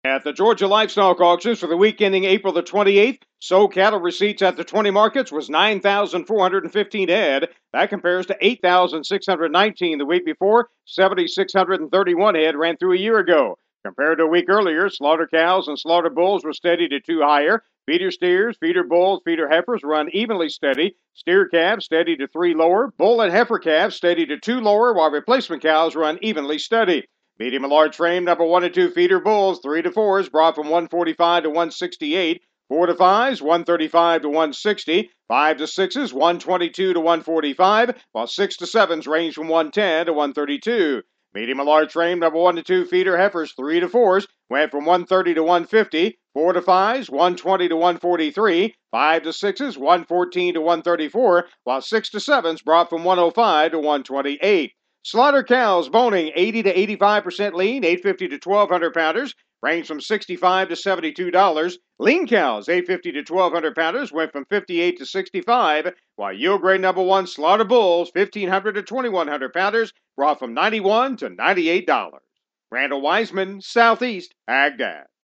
At the Georgia Livestock Auctions for the week ending April the 28th, sold cattle receipts at the 20 markets was 9,415 head. That compares to 8,619 the week before. 7,631 head ran through a year ago. Compared to a week earlier, slaughter cows and slaughter bulls were steady to 2 higher. Feeder steers, feeder bulls, feeder heifers run evenly steady. Steer calves steady to 3 lower. Bull and heifer calves steady to 2 lower, while replacement cows run evenly steady. Medium and large frame number 1 and 2 feeder bulls, 3 to 4s brought from 145 to 168. 4 to 5s, 135 to 160. 5 to 6s, 122 to 145, while 6 to 7s range from 110 to 132. Medium and large frame number 1 to 2 feeder heifers, 3 to 4s, went from 130 to 150. 4 to 5s, 120 to 143. 5 to 6s, 114 to 134, while 6 to 7s brought from 105 to 128. Slaughter cows boning 80 to 85% lean, 850 to 1,200 pounders, range from $65 to $72. Lean cows, 850 to 1,200 pounders, went from $58 to $65, while yield grade number 1 slaughter bulls, 1,500 to 2,100 pounders, brought from $91 to $98. Randall Wiseman, Southeast Ag Dad.